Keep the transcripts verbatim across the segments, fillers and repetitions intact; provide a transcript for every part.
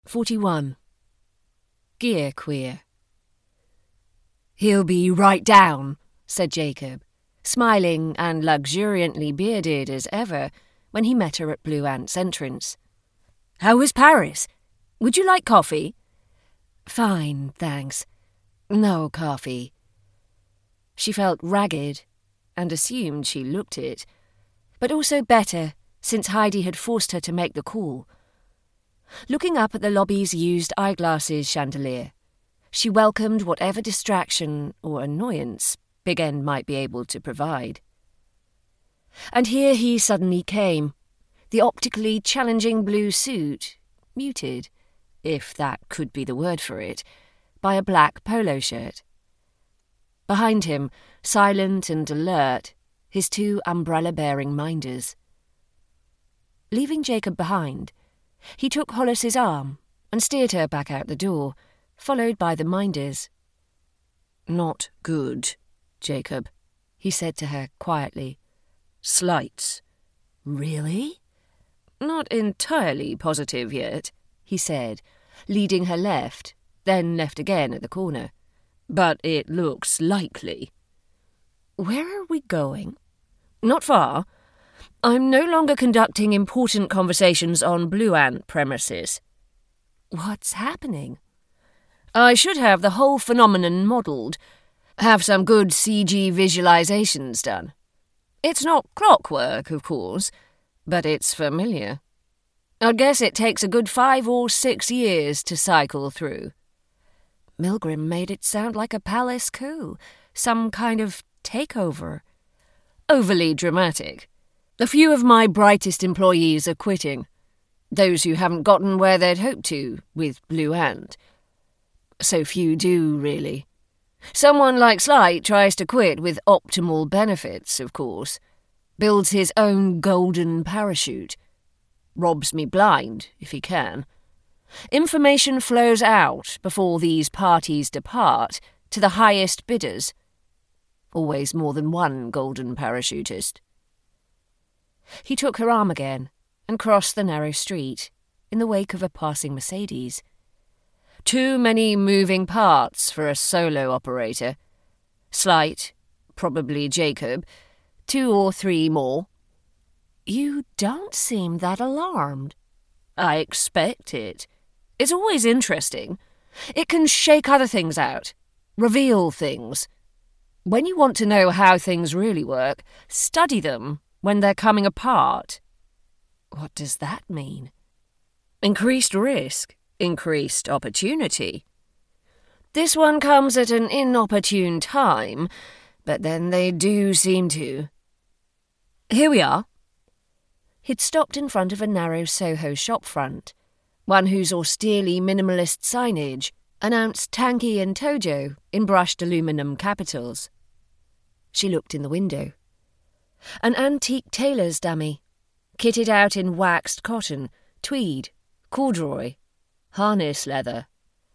forty-one. Gear queer. "He'll be right down," said Jacob, smiling and luxuriantly bearded as ever when he met her at Blue Ant's entrance. "How was Paris? Would you like coffee?" "Fine, thanks. No coffee." She felt ragged and assumed she looked it, but also better since Heidi had forced her to make the call. Looking up at the lobby's used eyeglasses chandelier, she welcomed whatever distraction or annoyance Big End might be able to provide. And here he suddenly came, the optically challenging blue suit, muted, if that could be the word for it, by a black polo shirt. Behind him, silent and alert, his two umbrella-bearing minders. Leaving Jacob behind, he took Hollis's arm and steered her back out the door, followed by the minders. "Not good, Jacob," he said to her quietly. "Slights." "Really?" "Not entirely positive yet," he said, leading her left, then left again at the corner. "But it looks likely." "Where are we going?" "Not far. I'm no longer conducting important conversations on Blue Ant premises." "What's happening?" "I should have the whole phenomenon modelled, have some good C G visualizations done. It's not clockwork, of course, but it's familiar. I guess it takes a good five or six years to cycle through." Milgram made it sound like a palace coup, some kind of takeover. "Overly dramatic. A few of my brightest employees are quitting. Those who haven't gotten where they'd hoped to with Blue Ant. So few do, really. Someone like Slight tries to quit with optimal benefits, of course. Builds his own golden parachute. Robs me blind, if he can. Information flows out before these parties depart to the highest bidders. Always more than one golden parachutist." He took her arm again and crossed the narrow street, in the wake of a passing Mercedes. Too many moving parts for a solo operator. Slight, probably Jacob, two or three more. "You don't seem that alarmed." "I expect it. It's always interesting. It can shake other things out, reveal things. When you want to know how things really work, study them when they're coming apart." "What does that mean?" "Increased risk, increased opportunity. This one comes at an inopportune time, but then they do seem to. Here we are." He'd stopped in front of a narrow Soho shopfront, one whose austerely minimalist signage announced Tanki and Tojo in brushed aluminum capitals. She looked in the window. An antique tailor's dummy, kitted out in waxed cotton, tweed, corduroy, harness leather.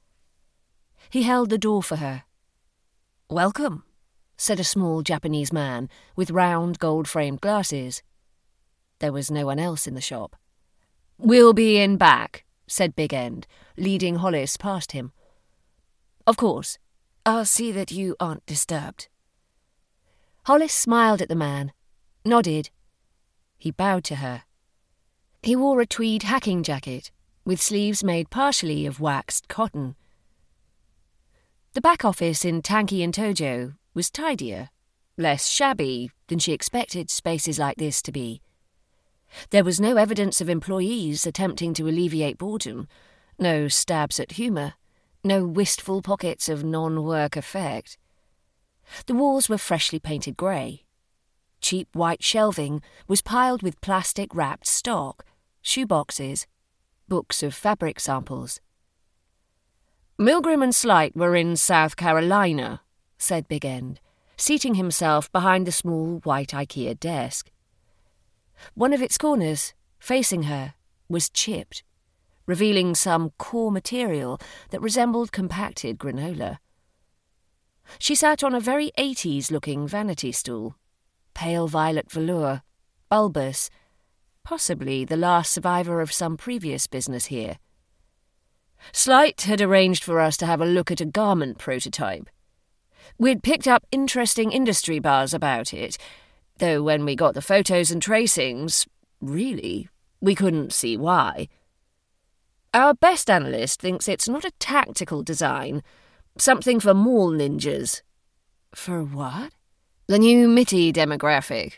He held the door for her. "Welcome," said a small Japanese man with round gold-framed glasses. There was no one else in the shop. "We'll be in back," said Big End, leading Hollis past him. "Of course. I'll see that you aren't disturbed." Hollis smiled at the man, nodded. He bowed to her. He wore a tweed hacking jacket, with sleeves made partially of waxed cotton. The back office in Tanki and Tojo was tidier, less shabby than she expected spaces like this to be. There was no evidence of employees attempting to alleviate boredom, no stabs at humour, no wistful pockets of non-work effect. The walls were freshly painted grey. Cheap white shelving was piled with plastic-wrapped stock, shoeboxes, books of fabric samples. "Milgram and Slight were in South Carolina," said Big End, seating himself behind the small white IKEA desk. One of its corners, facing her, was chipped, revealing some core material that resembled compacted granola. She sat on a very eighties-looking vanity stool, pale violet velour, bulbous, possibly the last survivor of some previous business here. Slight had arranged for us to have a look at a garment prototype. We'd picked up interesting industry buzz about it, though when we got the photos and tracings, really, we couldn't see why. Our best analyst thinks it's not a tactical design, something for mall ninjas. For what? The new Mitty demographic.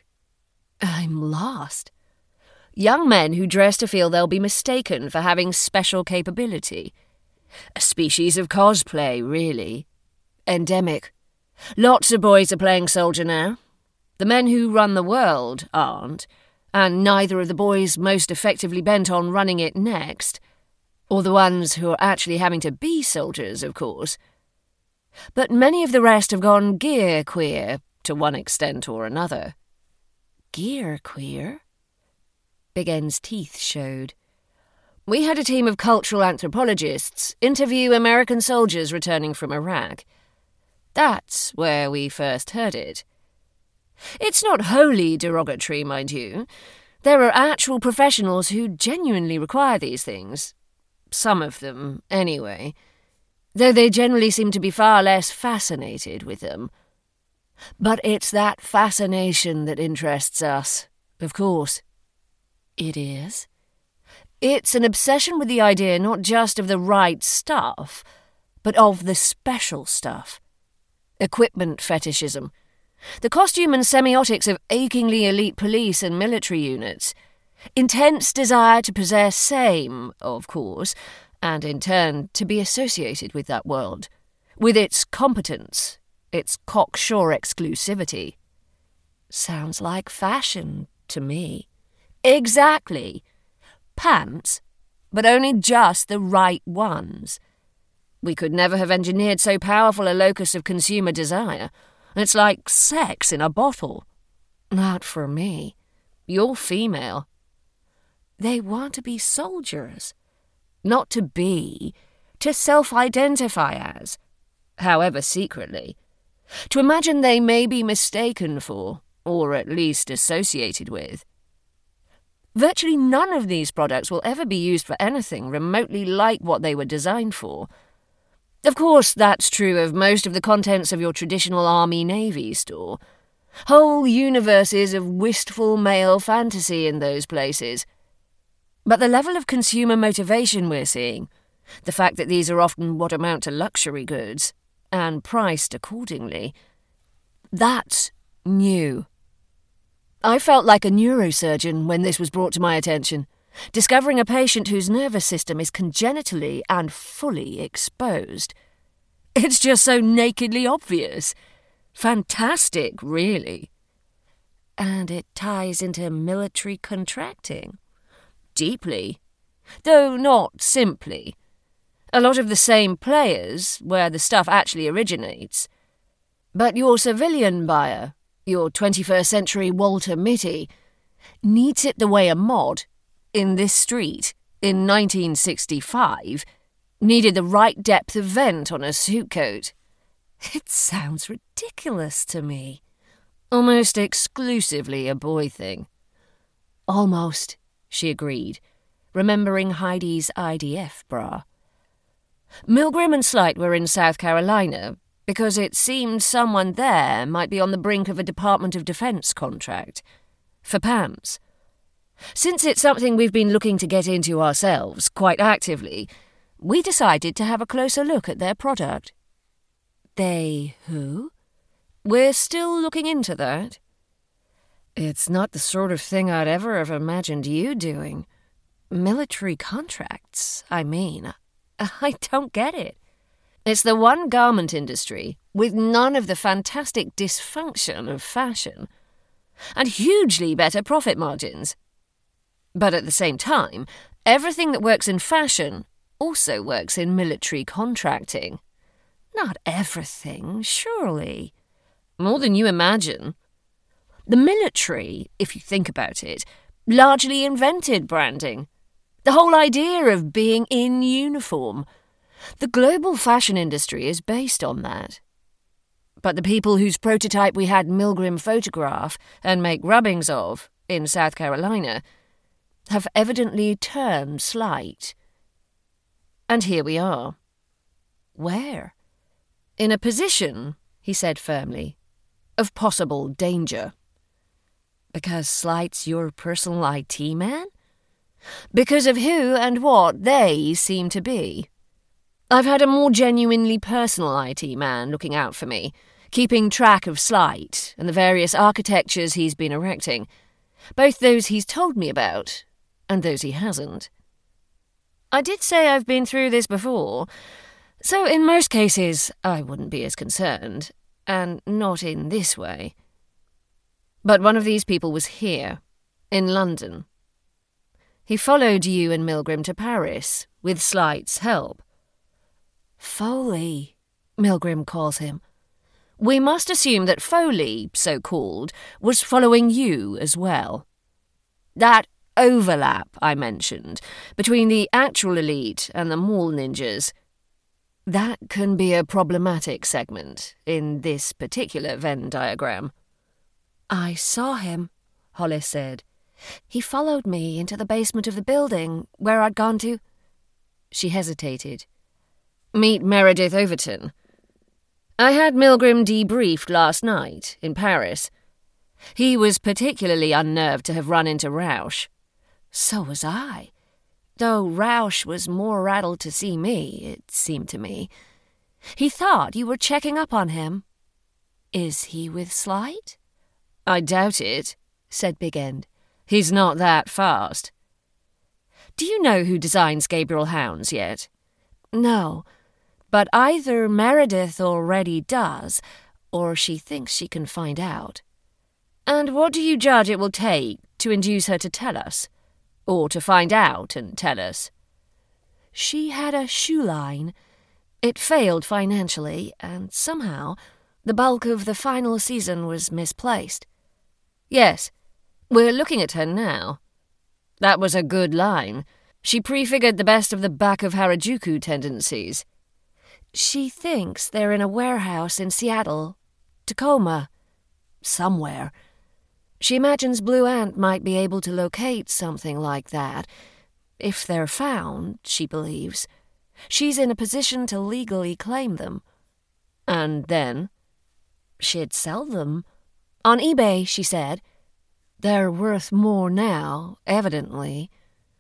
I'm lost. Young men who dress to feel they'll be mistaken for having special capability. A species of cosplay, really. Endemic. Lots of boys are playing soldier now. The men who run the world aren't, and neither of the boys most effectively bent on running it next. Or the ones who are actually having to be soldiers, of course. But many of the rest have gone gear queer, to one extent or another. Gear queer? Big N's teeth showed. We had a team of cultural anthropologists interview American soldiers returning from Iraq. That's where we first heard it. It's not wholly derogatory, mind you. There are actual professionals who genuinely require these things. Some of them, anyway. Though they generally seem to be far less fascinated with them. But it's that fascination that interests us, of course. It is? It's an obsession with the idea not just of the right stuff, but of the special stuff. Equipment fetishism. The costume and semiotics of achingly elite police and military units. Intense desire to possess same, of course, and in turn to be associated with that world, with its competence, its cocksure exclusivity. Sounds like fashion to me. Exactly. Pants, but only just the right ones. We could never have engineered so powerful a locus of consumer desire. It's like sex in a bottle. Not for me. You're female. They want to be soldiers. Not to be, to self-identify as, however secretly. To imagine they may be mistaken for, or at least associated with. Virtually none of these products will ever be used for anything remotely like what they were designed for. Of course, that's true of most of the contents of your traditional Army-Navy store. Whole universes of wistful male fantasy in those places. But the level of consumer motivation we're seeing, the fact that these are often what amount to luxury goods, and priced accordingly, that's new. I felt like a neurosurgeon when this was brought to my attention, discovering a patient whose nervous system is congenitally and fully exposed. It's just so nakedly obvious. Fantastic, really. And it ties into military contracting. Deeply. Though not simply. A lot of the same players, where the stuff actually originates. But your civilian buyer, your twenty-first century Walter Mitty, needs it the way a mod, in this street, in nineteen sixty-five, needed the right depth of vent on a suit coat. It sounds ridiculous to me. Almost exclusively a boy thing. Almost, she agreed, remembering Heidi's I D F bra. Milgram and Slight were in South Carolina because it seemed someone there might be on the brink of a Department of Defense contract. For pants. Since it's something we've been looking to get into ourselves, quite actively, we decided to have a closer look at their product. They who? We're still looking into that. It's not the sort of thing I'd ever have imagined you doing. Military contracts, I mean. I don't get it. It's the one garment industry with none of the fantastic dysfunction of fashion, and hugely better profit margins. But at the same time, everything that works in fashion also works in military contracting. Not everything, surely. More than you imagine. The military, if you think about it, largely invented branding. The whole idea of being in uniform. The global fashion industry is based on that. But the people whose prototype we had Milgram photograph and make rubbings of in South Carolina have evidently turned Slight. And here we are. Where? In a position, he said firmly, of possible danger. Because Slight's your personal I T man? Because of who and what they seem to be. I've had a more genuinely personal I T man looking out for me, keeping track of Slight and the various architectures he's been erecting, both those he's told me about and those he hasn't. I did say I've been through this before, so in most cases I wouldn't be as concerned, and not in this way. But one of these people was here, in London. He followed you and Milgram to Paris, with Slight's help. Foley, Milgram calls him. We must assume that Foley, so-called, was following you as well. That overlap I mentioned, between the actual elite and the mall ninjas, that can be a problematic segment in this particular Venn diagram. I saw him, Hollis said. He followed me into the basement of the building where I'd gone to... She hesitated. Meet Meredith Overton. I had Milgram debriefed last night in Paris. He was particularly unnerved to have run into Rausch. So was I. Though Rausch was more rattled to see me, it seemed to me. He thought you were checking up on him. Is he with Slight? I doubt it, said Big End. He's not that fast. Do you know who designs Gabriel Hounds yet? No, but either Meredith already does, or she thinks she can find out. And what do you judge it will take to induce her to tell us? Or to find out and tell us? She had a shoe line. It failed financially, and somehow the bulk of the final season was misplaced. Yes, we're looking at her now. That was a good line. She prefigured the best of the back of Harajuku tendencies. She thinks they're in a warehouse in Seattle, Tacoma, somewhere. She imagines Blue Ant might be able to locate something like that. If they're found, she believes, she's in a position to legally claim them. And then? She'd sell them. On eBay, she said. They're worth more now, evidently.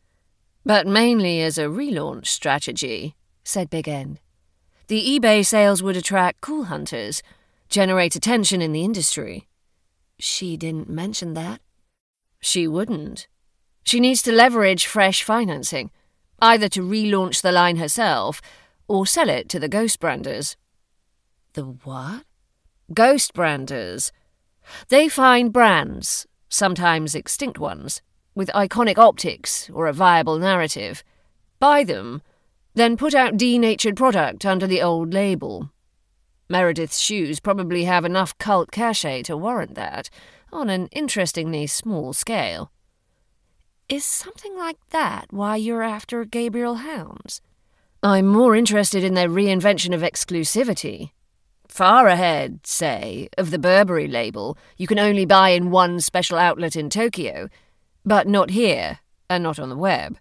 But mainly as a relaunch strategy, said Big End. The eBay sales would attract cool hunters, generate attention in the industry. She didn't mention that. She wouldn't. She needs to leverage fresh financing, either to relaunch the line herself or sell it to the ghost branders. The what? Ghost branders. They find brands, sometimes extinct ones, with iconic optics or a viable narrative, buy them, then put out denatured product under the old label. Meredith's shoes probably have enough cult cachet to warrant that, on an interestingly small scale. Is something like that why you're after Gabriel Hounds? I'm more interested in their reinvention of exclusivity. Far ahead, say, of the Burberry label you can only buy in one special outlet in Tokyo, but not here, and not on the web.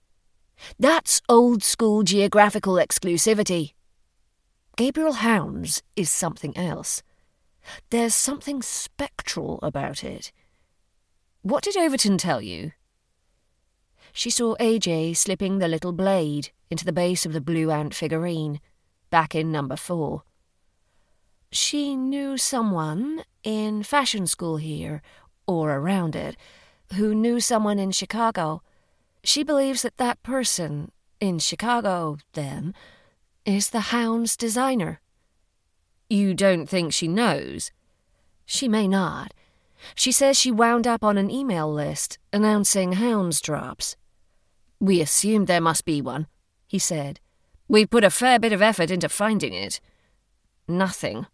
That's old-school geographical exclusivity. Gabriel Hounds is something else. There's something spectral about it. What did Overton tell you? She saw A J slipping the little blade into the base of the Blue Ant figurine, back in number four. She knew someone in fashion school here, or around it, who knew someone in Chicago. She believes that that person, in Chicago, then, is the Hound's designer. You don't think she knows? She may not. She says she wound up on an email list announcing Hounds drops. We assumed there must be one, he said. We've put a fair bit of effort into finding it. Nothing.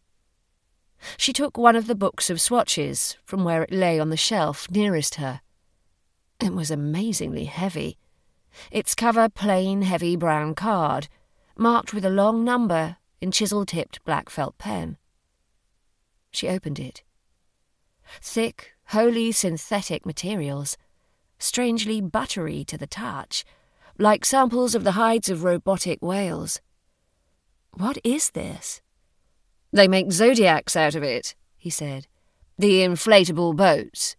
She took one of the books of swatches from where it lay on the shelf nearest her. It was amazingly heavy. Its cover plain, heavy brown card, marked with a long number in chisel-tipped black felt pen. She opened it. Thick, wholly synthetic materials, strangely buttery to the touch, like samples of the hides of robotic whales. What is this? They make zodiacs out of it, he said. The inflatable boats.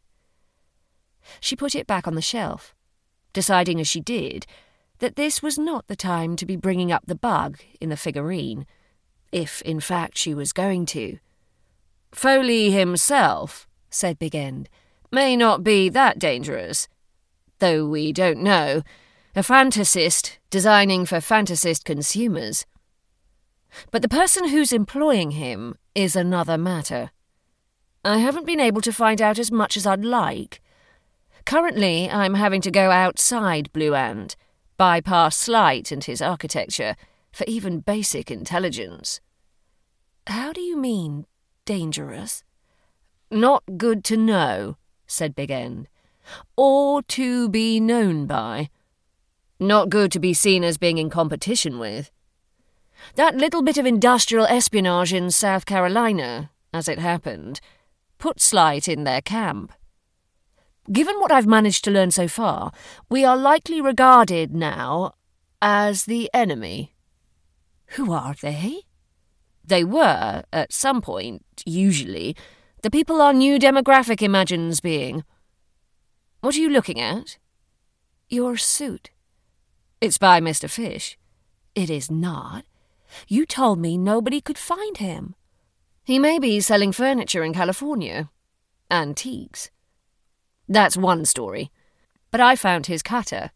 She put it back on the shelf, deciding as she did that this was not the time to be bringing up the bug in the figurine, if in fact she was going to. Foley himself, said Big End, may not be that dangerous, though we don't know. A fantasist designing for fantasist consumers. But the person who's employing him is another matter. I haven't been able to find out as much as I'd like. Currently, I'm having to go outside Blue Ant, bypass Slight and his architecture, for even basic intelligence. How do you mean, dangerous? Not good to know, said Big End. Or to be known by. Not good to be seen as being in competition with. That little bit of industrial espionage in South Carolina, as it happened, put Slight in their camp. Given what I've managed to learn so far, we are likely regarded now as the enemy. Who are they? They were, at some point, usually, the people our new demographic imagines being. What are you looking at? Your suit. It's by Mister Fish. It is not. You told me nobody could find him. He may be selling furniture in California. Antiques. That's one story. But I found his cutter.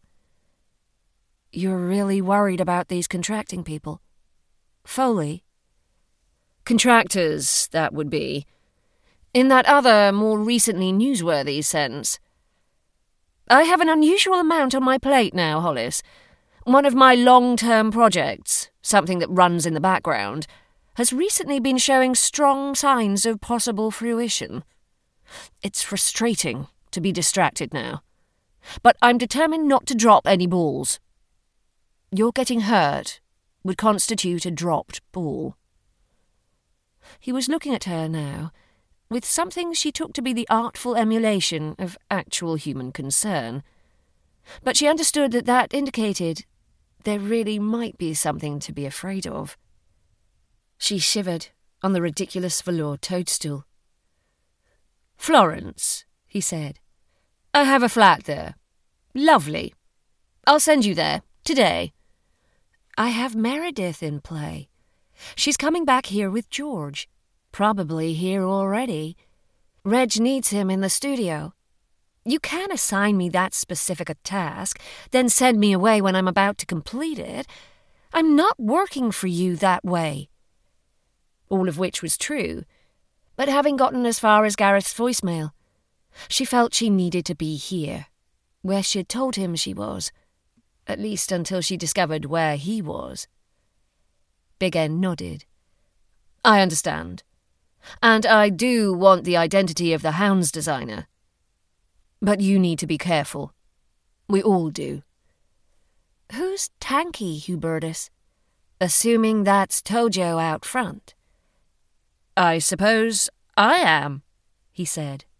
You're really worried about these contracting people? Foley? Contractors, that would be. In that other, more recently newsworthy sense. I have an unusual amount on my plate now, Hollis. One of my long-term projects, something that runs in the background, has recently been showing strong signs of possible fruition. It's frustrating to be distracted now, but I'm determined not to drop any balls. Your getting hurt would constitute a dropped ball. He was looking at her now, with something she took to be the artful emulation of actual human concern. But she understood that that indicated there really might be something to be afraid of. She shivered on the ridiculous velour toadstool. Florence, he said. I have a flat there. Lovely. I'll send you there, today. I have Meredith in play. She's coming back here with George. Probably here already. Reg needs him in the studio. You can assign me that specific a task, then send me away when I'm about to complete it. I'm not working for you that way. All of which was true, but having gotten as far as Gareth's voicemail, she felt she needed to be here, where she'd told him she was, at least until she discovered where he was. Big End nodded. I understand. And I do want the identity of the Hound's designer. But you need to be careful. We all do. Who's Tanky, Hubertus? Assuming that's Tojo out front. I suppose I am, he said.